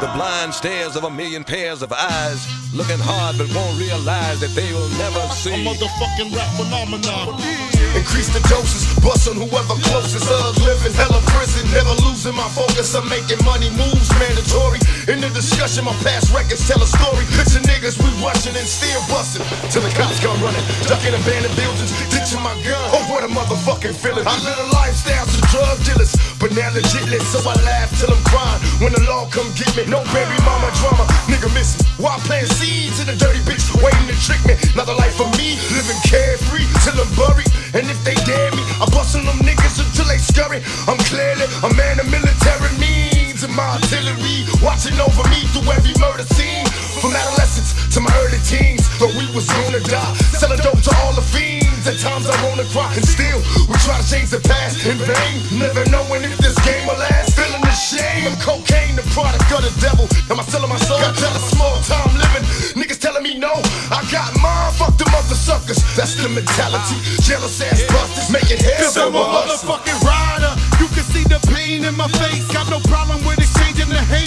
The blind stares of a million pairs of eyes, looking hard but won't realize that they will never see. A motherfucking rap phenomenon. Increase the doses, bust on whoever closest. Living hella prison, never losing my focus. I'm making money moves mandatory. In the discussion, my past records tell a story. Picture niggas we rushing and still busting till the cops come running, ducking abandoned buildings, ditching my gun. Oh, what a motherfucking feeling. I live a lifestyle to drug dealers, but now legitless, so I laugh till I'm crying when the law come get me. No baby mama drama, nigga missing. Why plant seeds in a dirty bitch waiting to trick me? Not the life for me, living carefree till I'm buried. And if they dare me, I bust on them niggas until they scurry. I'm clearly a man of military means, and my artillery watching over me through every murder scene. From adolescence to my early teens, thought we was gonna die, selling dope to all the fiends. At times I wanna cry, and still we try to change the past in vain, never knowing if this game will last. Feeling the shame of cocaine, the product of the devil. Am I selling my soul? Got tell a small time living. Niggas telling me no, I got mine. Fuck them other suckers. That's the mentality. Jealous ass busters making hell. Cause I'm a motherfucking rider. You can see the pain in my face. Got no problem with exchanging the hate.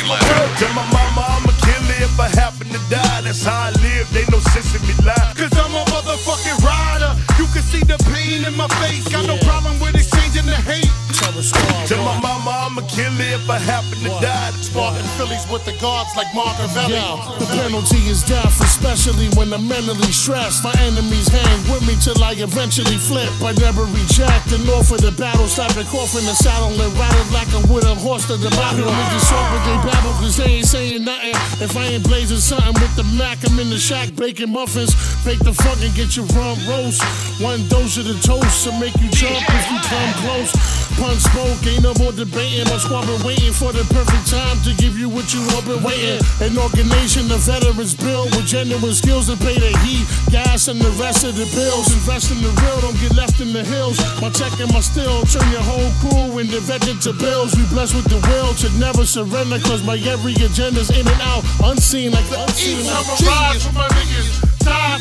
Tell my mama I'm a killer if I happen to die. That's how I live. They no sense in me lie. Cause I'm a motherfucking rider. You can see the pain in my face. Got no problem with exchanging the hate. Tell my mama I'm a killer if I happen to die. Sparking Phillies with the guards like Margavelli. The penalty is death, especially when I'm mentally stressed. My enemies hang with me till I eventually flip. I never reject, and off of the battle, slap the cough in the saddle and rattle like a with a horse to the bottle. Niggas talk but they babble cause they ain't saying nothing. If I ain't blazing something with the Mac, I'm in the shack baking muffins. Fake the fuck and get your rum roast. One dose of the toast to make you jump if you come close. Pun spoke, ain't no more debating. My squad been waiting for the perfect time to give you what you all been waiting. An organization of veterans built with genuine skills to pay the heat, gas, and the rest of the bills. Invest in the real, don't get left in the hills. My tech and my steel turn your whole crew into vegetables. We blessed with the will to never surrender, cause my every agenda's in and out, unseen like the unseen. I'ma rise for my niggas, die